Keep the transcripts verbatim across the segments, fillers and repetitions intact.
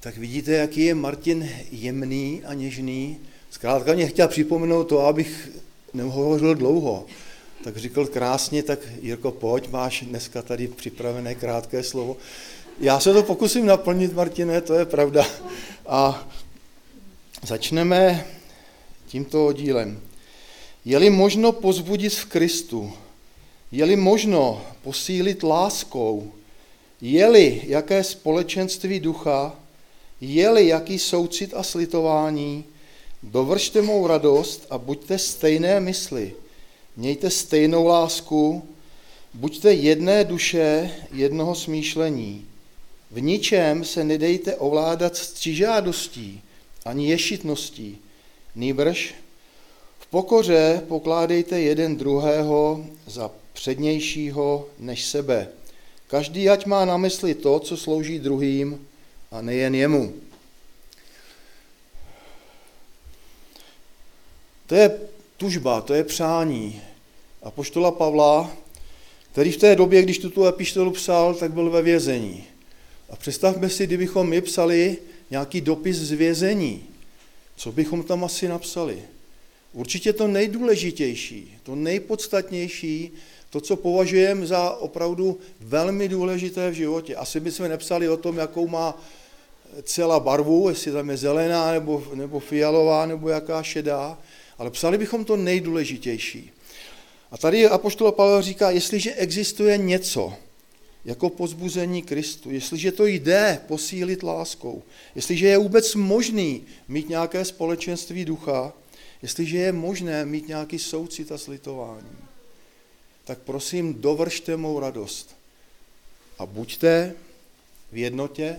tak vidíte, jaký je Martin jemný a něžný. Zkrátka mě chtěl připomenout to, abych nehovořil dlouho. Tak říkal krásně, tak Jirko, pojď, máš dneska tady připravené krátké slovo. Já se to pokusím naplnit, Martine, to je pravda. A začneme tímto oddílem. Je-li možno povzbudit v Kristu, je-li možno posílit láskou, je-li jaké společenství ducha, je-li jaký soucit a slitování, dovršte mou radost a buďte stejné mysli, mějte stejnou lásku, buďte jedné duše, jednoho smýšlení. V ničem se nedejte ovládat ctižádostí ani ješitností, nýbrž v pokoře pokládejte jeden druhého za přednějšího než sebe. Každý ať má na mysli to, co slouží druhým, a nejen jemu. To je tužba, to je přání apoštola Pavla, který v té době, když tuto epištolu psal, tak byl ve vězení. A představme si, kdybychom my psali nějaký dopis z vězení. Co bychom tam asi napsali? Určitě to nejdůležitější, to nejpodstatnější, to, co považujeme za opravdu velmi důležité v životě. Asi bychom nepsali o tom, jakou má celá barvu, jestli tam je zelená, nebo, nebo fialová, nebo jaká šedá, ale psali bychom to nejdůležitější. A tady apoštol Pavel říká, jestliže existuje něco jako povzbuzení Kristu, jestliže to jde posílit láskou, jestliže je vůbec možný mít nějaké společenství ducha, jestliže je možné mít nějaký soucit a slitování, tak prosím, dovršte mou radost a buďte v jednotě,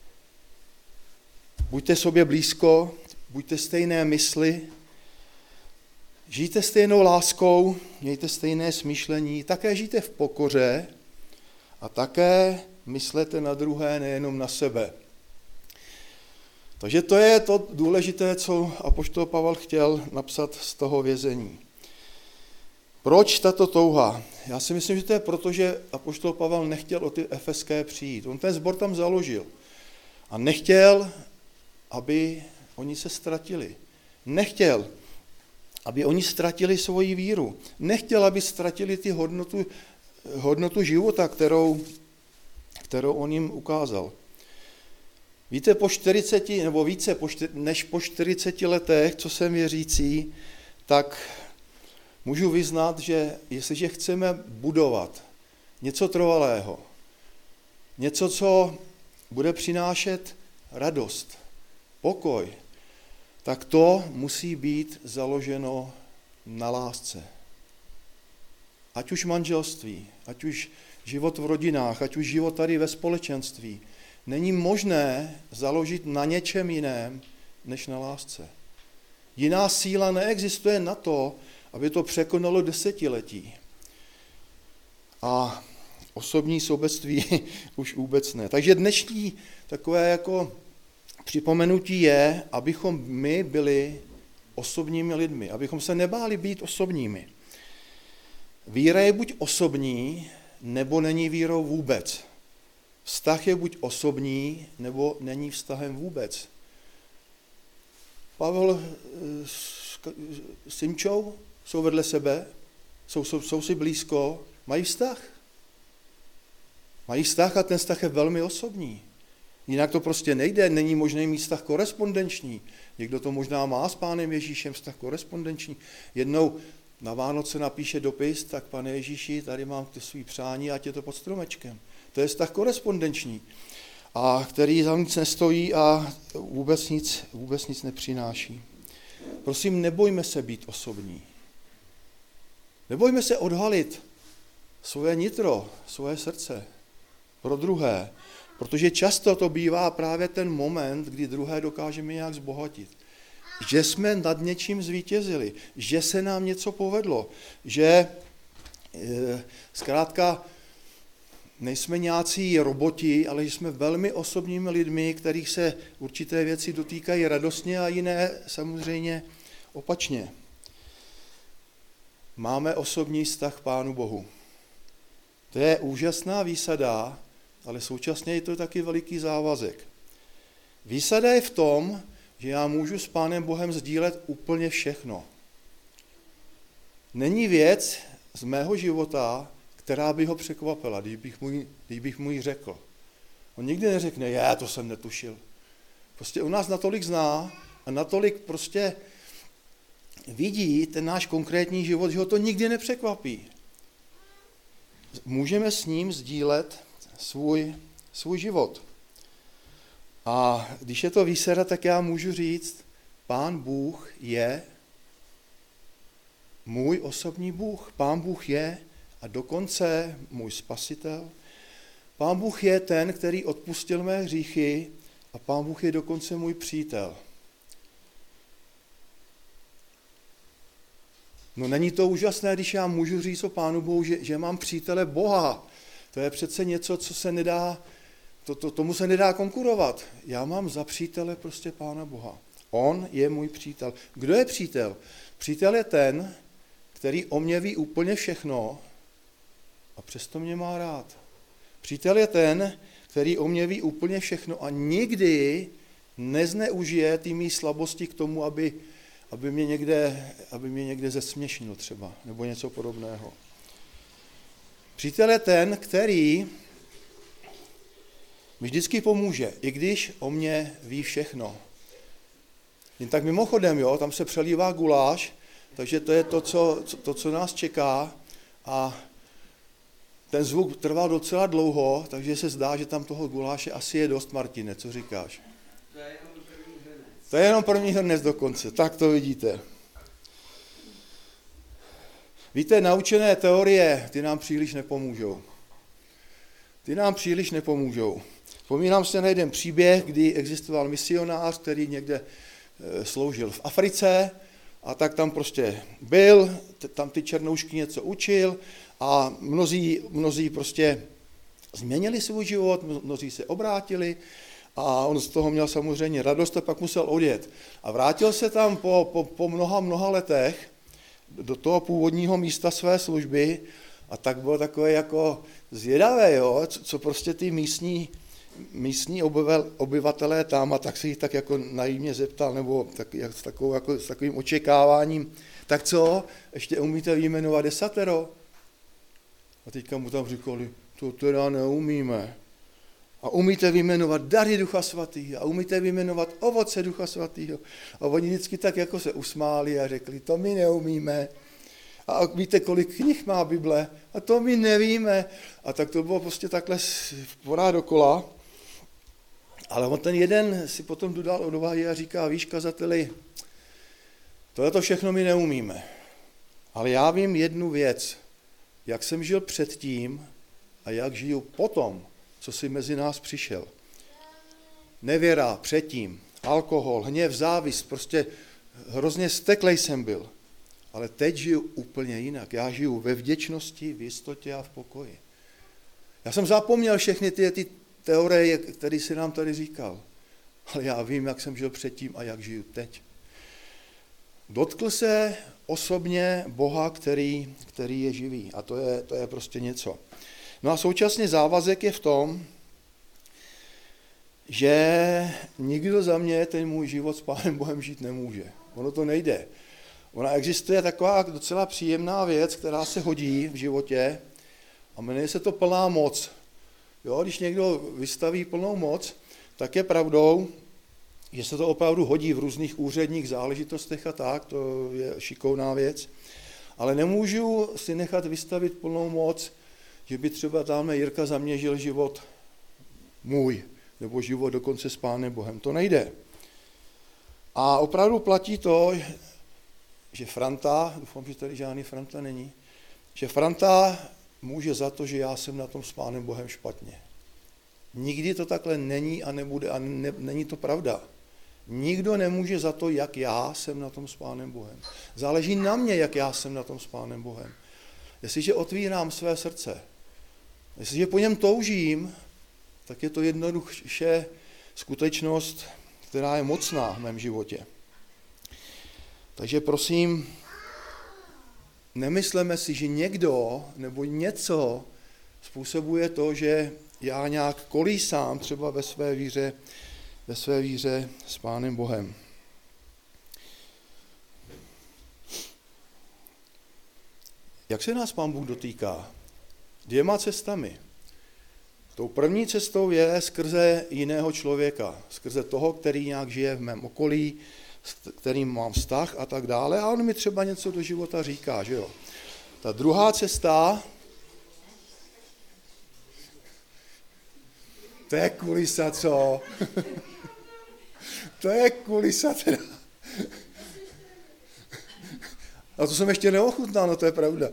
buďte sobě blízko, buďte stejné mysli, žijte stejnou láskou, mějte stejné smýšlení, také žijte v pokoře a také myslete na druhé, nejenom na sebe. Takže to je to důležité, co apoštol Pavel chtěl napsat z toho vězení. Proč tato touha? Já si myslím, že to je proto, že apoštol Pavel nechtěl o ty efeské přijít. On ten sbor tam založil a nechtěl, aby oni se ztratili. Nechtěl, aby oni ztratili svoji víru. Nechtěl, aby ztratili ty hodnotu, hodnotu života, kterou, kterou on jim ukázal. Víte, po čtyřiceti, nebo více po čtyři, než po čtyřiceti letech, co jsem věřící, tak můžu vyznat, že jestliže chceme budovat něco trvalého, něco, co bude přinášet radost, pokoj, tak to musí být založeno na lásce. Ať už manželství, ať už život v rodinách, ať už život tady ve společenství, není možné založit na něčem jiném, než na lásce. Jiná síla neexistuje na to, aby to překonalo desetiletí. A osobní sobectví už vůbec ne. Takže dnešní takové jako připomenutí je, abychom my byli osobními lidmi, abychom se nebáli být osobními. Víra je buď osobní, nebo není vírou vůbec. Vztah je buď osobní, nebo není vztahem vůbec. Pavel s Simčou jsou vedle sebe, jsou, jsou, jsou si blízko, mají vztah. Mají vztah a ten vztah je velmi osobní. Jinak to prostě nejde, není možné mít vztah korespondenční. Někdo to možná má s Pánem Ježíšem vztah korespondenční. Jednou na Vánoce napíše dopis, tak Pane Ježíši, tady mám ty svý přání, ať je to pod stromečkem. To je vztah korespondenční, a který za nic nestojí a vůbec nic, vůbec nic nepřináší. Prosím, nebojme se být osobní. Nebojme se odhalit svoje nitro, svoje srdce pro druhé, protože často to bývá právě ten moment, kdy druhé dokážeme nějak zbohatit. Že jsme nad něčím zvítězili, že se nám něco povedlo, že e, zkrátka nejsme nějací roboti, ale že jsme velmi osobními lidmi, kterých se určité věci dotýkají radostně a jiné samozřejmě opačně. Máme osobní vztah k Pánu Bohu. To je úžasná výsada, ale současně je to taky veliký závazek. Výsada je v tom, že já můžu s Pánem Bohem sdílet úplně všechno. Není věc z mého života, která by ho překvapila, když bych mu, když bych mu ji řekl. On nikdy neřekne, já to jsem netušil. Prostě u nás natolik zná a natolik prostě vidí ten náš konkrétní život, že ho to nikdy nepřekvapí. Můžeme s ním sdílet svůj, svůj život. A když je to výsada, tak já můžu říct, Pán Bůh je můj osobní Bůh. Pán Bůh je a dokonce můj spasitel. Pán Bůh je ten, který odpustil mé hříchy a Pán Bůh je dokonce můj přítel. No není to úžasné, když já můžu říct o Pánu Bohu, že, že mám přítele Boha. To je přece něco, co se nedá, to, to, tomu se nedá konkurovat. Já mám za přítele prostě Pána Boha. On je můj přítel. Kdo je přítel? Přítel je ten, který o mě ví úplně všechno a přesto mě má rád. Přítel je ten, který o mě ví úplně všechno a nikdy nezneužije ty mý slabosti k tomu, aby, aby, mě někde, aby mě někde zesměšnil třeba, nebo něco podobného. Přítel je ten, který mi vždycky pomůže, i když o mě ví všechno. Jen tak mimochodem, jo, tam se přelívá guláš, takže to je to, co, to, co nás čeká a ten zvuk trval docela dlouho, takže se zdá, že tam toho guláše asi je dost, Martine, co říkáš? To je jenom první hrnec. To je jenom první hrnec dokonce, tak to vidíte. Víte, naučené teorie, ty nám příliš nepomůžou. Ty nám příliš nepomůžou. Vzpomínám se na jeden příběh, kdy existoval misionář, který někde sloužil v Africe a tak tam prostě byl, tam ty černoušky něco učil a mnozí, mnozí prostě změnili svůj život, mnozí se obrátili a on z toho měl samozřejmě radost a pak musel odjet. A vrátil se tam po, po, po mnoha, mnoha letech do toho původního místa své služby a tak bylo takové jako zvědavé, jo, co, co prostě ty místní, místní obyvatelé tam a tak se jich tak jako naivně zeptal, nebo tak, jak, s, takovou, jako, s takovým očekáváním, tak co, ještě umíte vyjmenovat desatero? A teďka mu tam říkali, to teda neumíme. A umíte vyjmenovat dary Ducha Svatého a umíte vyjmenovat ovoce Ducha Svatého. A oni vždycky tak jako se usmáli a řekli, to my neumíme. A víte, kolik knih má Bible? A to my nevíme. A tak to bylo prostě takhle pořád dokola. Ale on ten jeden si potom dodal odvahy a říká, víš, kazateli, tohle to všechno my neumíme. Ale já vím jednu věc, jak jsem žil předtím a jak žiju potom, co si mezi nás přišel. Nevěra předtím, alkohol, hněv, závist, prostě hrozně steklej jsem byl. Ale teď žiju úplně jinak. Já žiju ve vděčnosti, v jistotě a v pokoji. Já jsem zapomněl všechny ty, ty teorie, které si nám tady říkal. Ale já vím, jak jsem žil předtím a jak žiju teď. Dotkl se osobně Boha, který, který je živý. A to je, to je prostě něco. No a současně závazek je v tom, že nikdo za mě ten můj život s Pánem Bohem žít nemůže. Ono to nejde. Ona existuje taková docela příjemná věc, která se hodí v životě a jmenuje se to plná moc. Jo, když někdo vystaví plnou moc, tak je pravdou, že se to opravdu hodí v různých úředních záležitostech a tak, to je šikovná věc. Ale nemůžu si nechat vystavit plnou moc, že by třeba tamhle Jirka zaměřil život můj, nebo život dokonce s Pánem Bohem. To nejde. A opravdu platí to, že Franta, doufám, že tady žádný Franta není, že Franta může za to, že já jsem na tom s Pánem Bohem špatně. Nikdy to takhle není a nebude a ne, není to pravda. Nikdo nemůže za to, jak já jsem na tom s Pánem Bohem. Záleží na mě, jak já jsem na tom s Pánem Bohem. Jestliže otvírám své srdce, jestliže po něm toužím, tak je to jednoduše skutečnost, která je mocná v mém životě. Takže prosím, nemysleme si, že někdo nebo něco způsobuje to, že já nějak kolísám třeba ve své víře ve své víře s Pánem Bohem. Jak se nás Pán Bůh dotýká? Dvěma cestami. Tou první cestou je skrze jiného člověka, skrze toho, který nějak žije v mém okolí, s kterým mám vztah a tak dále, a on mi třeba něco do života říká, že jo. Ta druhá cesta, to je kulisa, co? To je kulisa teda. A to jsem ještě neochutnal, no to je pravda.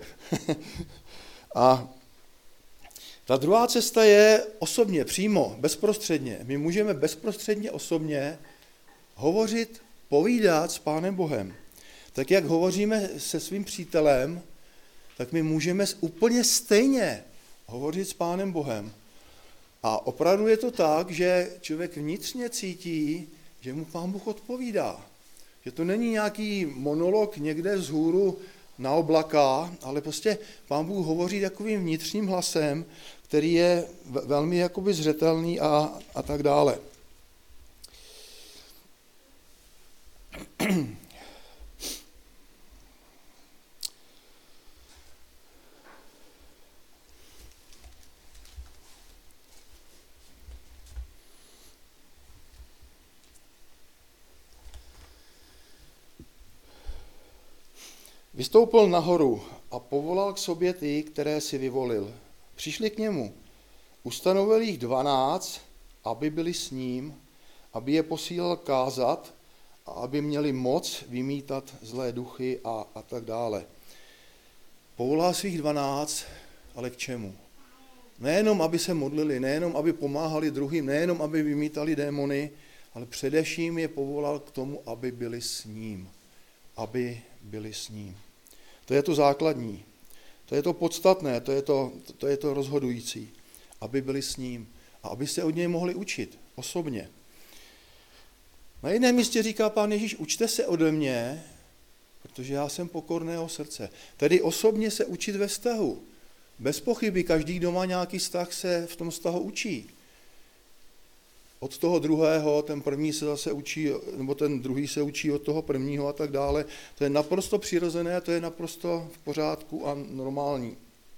A ta druhá cesta je osobně, přímo, bezprostředně. My můžeme bezprostředně osobně hovořit, povídat s Pánem Bohem. Tak jak hovoříme se svým přítelem, tak my můžeme úplně stejně hovořit s Pánem Bohem. A opravdu je to tak, že člověk vnitřně cítí, že mu Pán Bůh odpovídá. Že to není nějaký monolog někde vzhůru na oblaka, ale prostě Pán Bůh hovoří takovým vnitřním hlasem, který je velmi jakoby zřetelný a, a tak dále. Vystoupil nahoru a povolal k sobě ty, které si vyvolil. Přišli k němu. Ustanovil jich dvanáct, aby byli s ním, aby je posílal kázat a aby měli moc vymítat zlé duchy a, a tak dále. Povolal svých dvanáct, ale k čemu? Nejenom, aby se modlili, nejenom, aby pomáhali druhým, nejenom, aby vymítali démony, ale především je povolal k tomu, aby byli s ním. Aby byli s ním. To je to základní. To je to podstatné, to je to, to je to rozhodující. Aby byli s ním a aby se od něj mohli učit osobně. Na jiném místě říká Pán Ježíš, učte se ode mě, protože já jsem pokorného srdce. Tedy osobně se učit ve vztahu. Bez pochyby, každý, kdo má nějaký vztah, se v tom vztahu učí. Od toho druhého, ten první se zase učí, nebo ten druhý se učí od toho prvního a tak dále. To je naprosto přirozené, to je naprosto v pořádku a normální.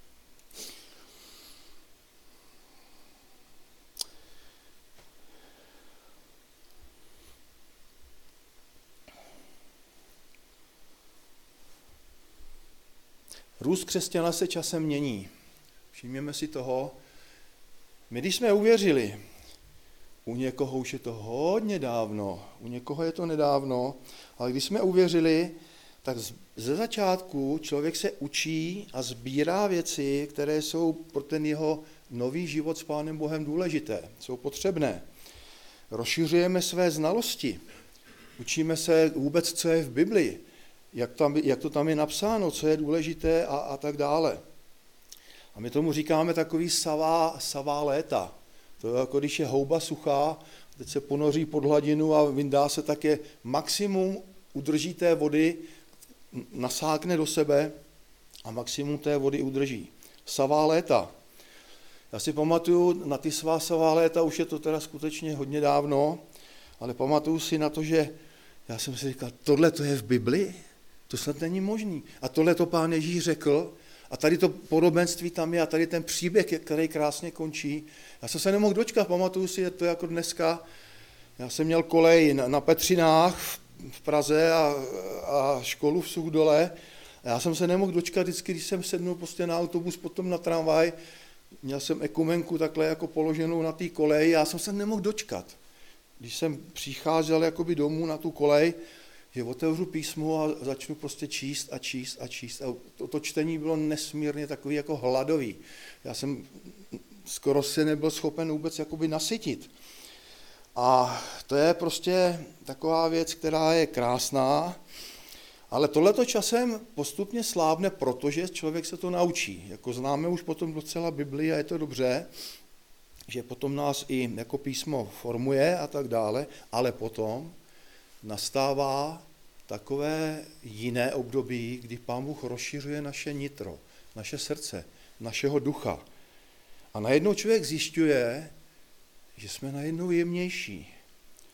Růst křesťana se časem mění. Všimněme si toho. My, když jsme uvěřili, u někoho už je to hodně dávno, u někoho je to nedávno, ale když jsme uvěřili, tak ze začátku člověk se učí a sbírá věci, které jsou pro ten jeho nový život s Pánem Bohem důležité, jsou potřebné. Rozšiřujeme své znalosti, učíme se vůbec, co je v Biblii, jak, tam, jak to tam je napsáno, co je důležité a, a tak dále. A my tomu říkáme takový savá, savá léta. To je jako když je houba suchá, teď se ponoří pod hladinu a vyndá se, tak je maximum udrží té vody, nasákne do sebe a maximum té vody udrží. Savá léta. Já si pamatuju na ty svá savá léta, už je to teda skutečně hodně dávno, ale pamatuju si na to, že já jsem si říkal, tohle to je v Biblii? To snad není možný. A tohle to Pán Ježíš řekl, a tady to podobenství tam je a tady ten příběh, který krásně končí. Já jsem se nemohl dočkat, pamatuju si, je to jako dneska. Já jsem měl kolej na, na Petřinách v Praze a, a školu v Suchdole. A já jsem se nemohl dočkat vždycky, když jsem sednul prostě na autobus, potom na tramvaj. Měl jsem ekumenku takhle jako položenou na té koleji. Já jsem se nemohl dočkat. Když jsem přicházel jakoby domů na tu kolej, že otevřu písmo a začnu prostě číst a číst a číst. A to, to čtení bylo nesmírně takový jako hladový. Já jsem skoro se nebyl schopen vůbec jakoby nasytit. A to je prostě taková věc, která je krásná, ale tohleto časem postupně slábne, protože člověk se to naučí. Jako známe už potom docela Biblii a je to dobře, že potom nás i jako písmo formuje a tak dále, ale potom nastává takové jiné období, kdy Pán Bůh rozšiřuje naše nitro, naše srdce, našeho ducha. A najednou člověk zjišťuje, že jsme najednou jemnější.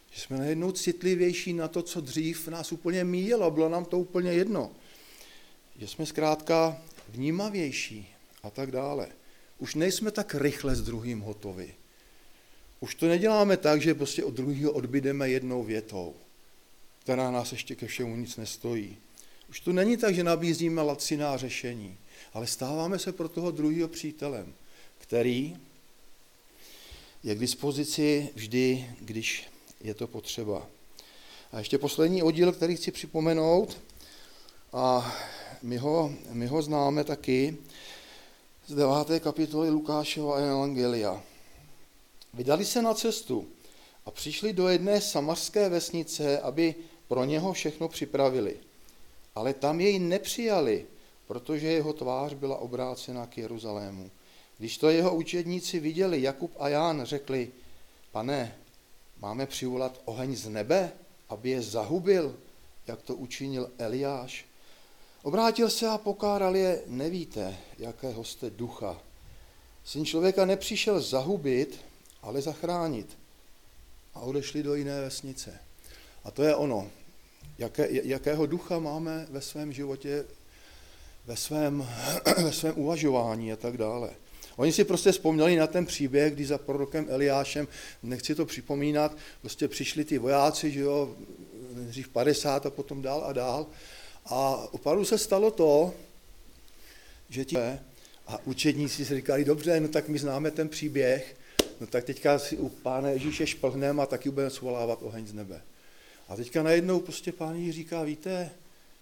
Že jsme najednou citlivější na to, co dřív nás úplně míjelo, bylo nám to úplně jedno. Že jsme zkrátka vnímavější a tak dále. Už nejsme tak rychle s druhým hotovi. Už to neděláme tak, že prostě od druhého odbydeme jednou větou, která nás ještě ke všemu nic nestojí. Už to není tak, že nabízíme laciná řešení, ale stáváme se pro toho druhého přítelem, který je k dispozici vždy, když je to potřeba. A ještě poslední oddíl, který chci připomenout, a my ho, my ho známe taky, z deváté kapitoly Lukášova evangelia. Vydali se na cestu a přišli do jedné samařské vesnice, aby pro něho všechno připravili. Ale tam jej nepřijali, protože jeho tvář byla obrácena k Jeruzalému. Když to jeho učedníci viděli, Jakub a Ján řekli, Pane, máme přivolat oheň z nebe, aby je zahubil, jak to učinil Eliáš. Obrátil se a pokáral je, nevíte, jakého jste ducha. Syn člověka nepřišel zahubit, ale zachránit. A odešli do jiné vesnice. A to je ono, jaké, jakého ducha máme ve svém životě, ve svém, ve svém uvažování a tak dále. Oni si prostě vzpomněli na ten příběh, kdy za prorokem Eliášem, nechci to připomínat, prostě přišli ty vojáci, že jo, nejdřív padesát a potom dál a dál. A opravdu se stalo to, že ti a učedníci si říkali, dobře, no tak my známe ten příběh, no tak teďka si u Pána Ježíše šplhneme a taky budeme svolávat oheň z nebe. A teďka najednou prostě Pán Ježíš říká, víte,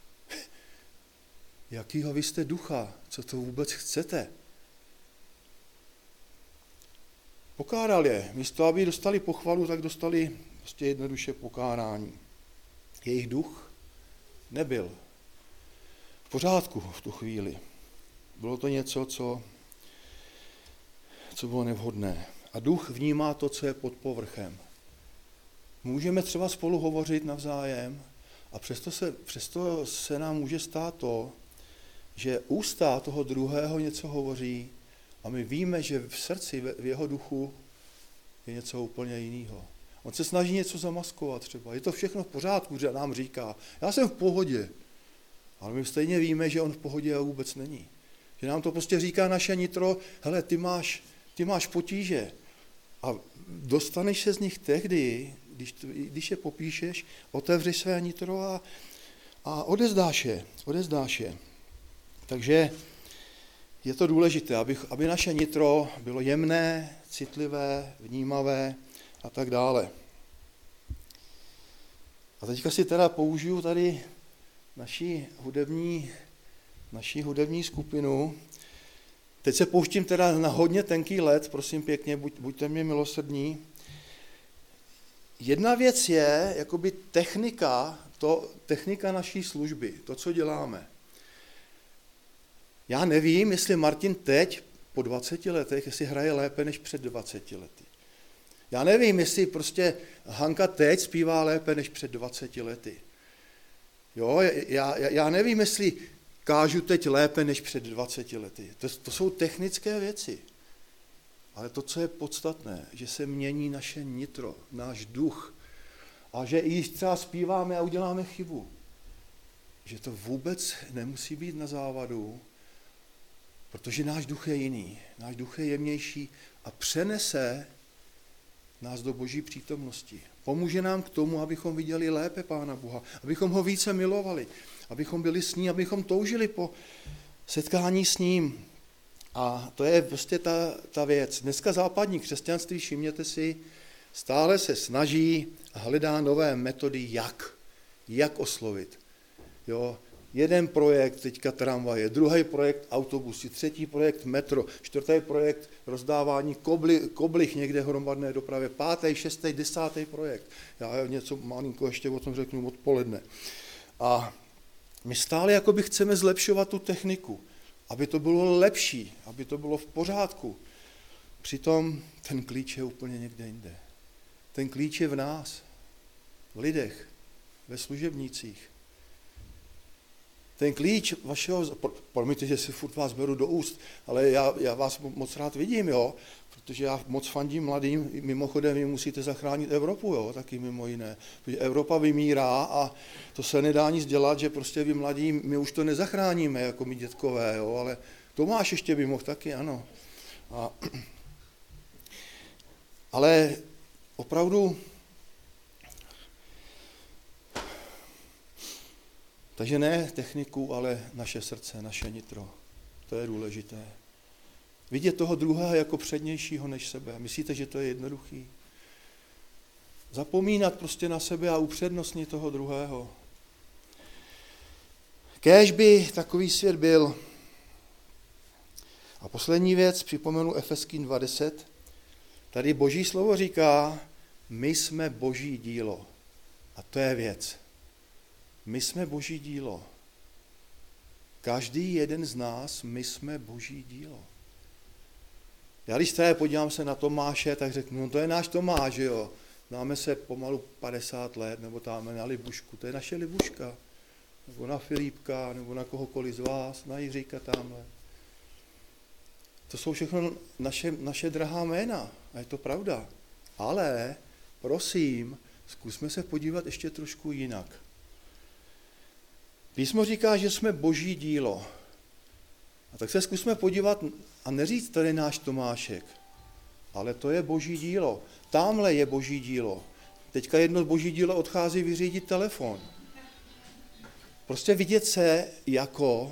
jakýho vy jste ducha, co to vůbec chcete? Pokáral je, místo aby dostali pochvalu, tak dostali prostě jednoduše pokárání. Jejich duch nebyl v pořádku v tu chvíli. Bylo to něco, co, co bylo nevhodné. A duch vnímá to, co je pod povrchem. Můžeme třeba spolu hovořit navzájem a přesto se, přesto se nám může stát to, že ústa toho druhého něco hovoří a my víme, že v srdci, v jeho duchu je něco úplně jiného. On se snaží něco zamaskovat třeba. Je to všechno v pořádku, že nám říká, já jsem v pohodě. Ale my stejně víme, že on v pohodě vůbec není. Že nám to prostě říká naše nitro, hele, ty máš, ty máš potíže. A dostaneš se z nich tehdy, když, když je popíšeš, otevřeš své nitro a, a odezdáš je. Odezdáš je. Takže je to důležité, aby, aby naše nitro bylo jemné, citlivé, vnímavé a tak dále. A teďka si teda použiju tady naší hudební, naší hudební skupinu. Teď se pouštím teda na hodně tenký led, prosím pěkně, buď, buďte mě milosrdní. Jedna věc je jakoby technika, to, technika naší služby, to, co děláme. Já nevím, jestli Martin teď, po dvaceti letech, jestli hraje lépe než před dvaceti lety. Já nevím, jestli prostě Hanka teď zpívá lépe než před dvaceti lety. Jo, já, já nevím, jestli kážu teď lépe než před dvaceti lety. To, to jsou technické věci. Ale to, co je podstatné, že se mění naše nitro, náš duch. A že i když třeba zpíváme a uděláme chybu, že to vůbec nemusí být na závadu, protože náš duch je jiný, náš duch je jemnější a přenese nás do Boží přítomnosti. Pomůže nám k tomu, abychom viděli lépe Pána Boha, abychom ho více milovali, abychom byli s ním, abychom toužili po setkání s ním. A to je prostě ta, ta věc. Dneska západní křesťanství, všimněte si, stále se snaží a hledá nové metody, jak, jak oslovit. Jo, jeden projekt teďka tramvaje, druhý projekt autobusy, třetí projekt metro, čtvrtý projekt rozdávání kobli, koblich někde hromadné dopravě, pátý, šestý, desátý projekt. Já něco malinko ještě o tom řeknu odpoledne. A my stále jakoby chceme zlepšovat tu techniku, aby to bylo lepší, aby to bylo v pořádku. Přitom ten klíč je úplně někde jinde. Ten klíč je v nás, v lidech, ve služebnících. ten klíč vašeho, promiňte, že si furt vás beru do úst, ale já, já vás moc rád vidím, jo, protože já moc fandím mladým, mimochodem vy musíte zachránit Evropu, jo, taky mimo jiné, protože Evropa vymírá a to se nedá nic dělat, že prostě vy mladí, my už to nezachráníme, jako my dětkové, jo, ale Tomáš ještě by mohl taky, ano. A, ale opravdu, takže ne techniku, ale naše srdce, naše nitro, to je důležité. Vidět toho druhého jako přednějšího než sebe. Myslíte, že to je jednoduchý? Zapomínat prostě na sebe a upřednostnit toho druhého. Kéž by takový svět byl. A poslední věc, připomenu Efeským dva deset. Tady Boží slovo říká, my jsme Boží dílo. A to je věc. My jsme Boží dílo. Každý jeden z nás, my jsme Boží dílo. Já když tady podívám se na Tomáše, tak řeknu, no to je náš Tomáš, jo. Známe se pomalu padesát let, nebo tam na Libušku, to je naše Libuška. Nebo na Filipka, nebo na kohokoliv z vás, na Jiříka tamhle. To jsou všechno naše, naše drahá jména a je to pravda. Ale, prosím, zkusme se podívat ještě trošku jinak. Písmo říká, že jsme Boží dílo. A tak se zkusme podívat a neříct, tady náš Tomášek, ale to je Boží dílo. Támhle je Boží dílo. Teďka jedno Boží dílo odchází vyřídit telefon. Prostě vidět se jako,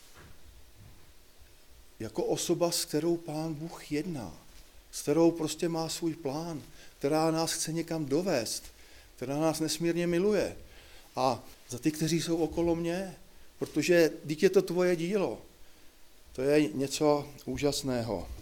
jako osoba, s kterou Pán Bůh jedná, s kterou prostě má svůj plán, která nás chce někam dovést, která nás nesmírně miluje. A za ty, kteří jsou okolo mě, protože vždyť je to tvoje dílo. To je něco úžasného.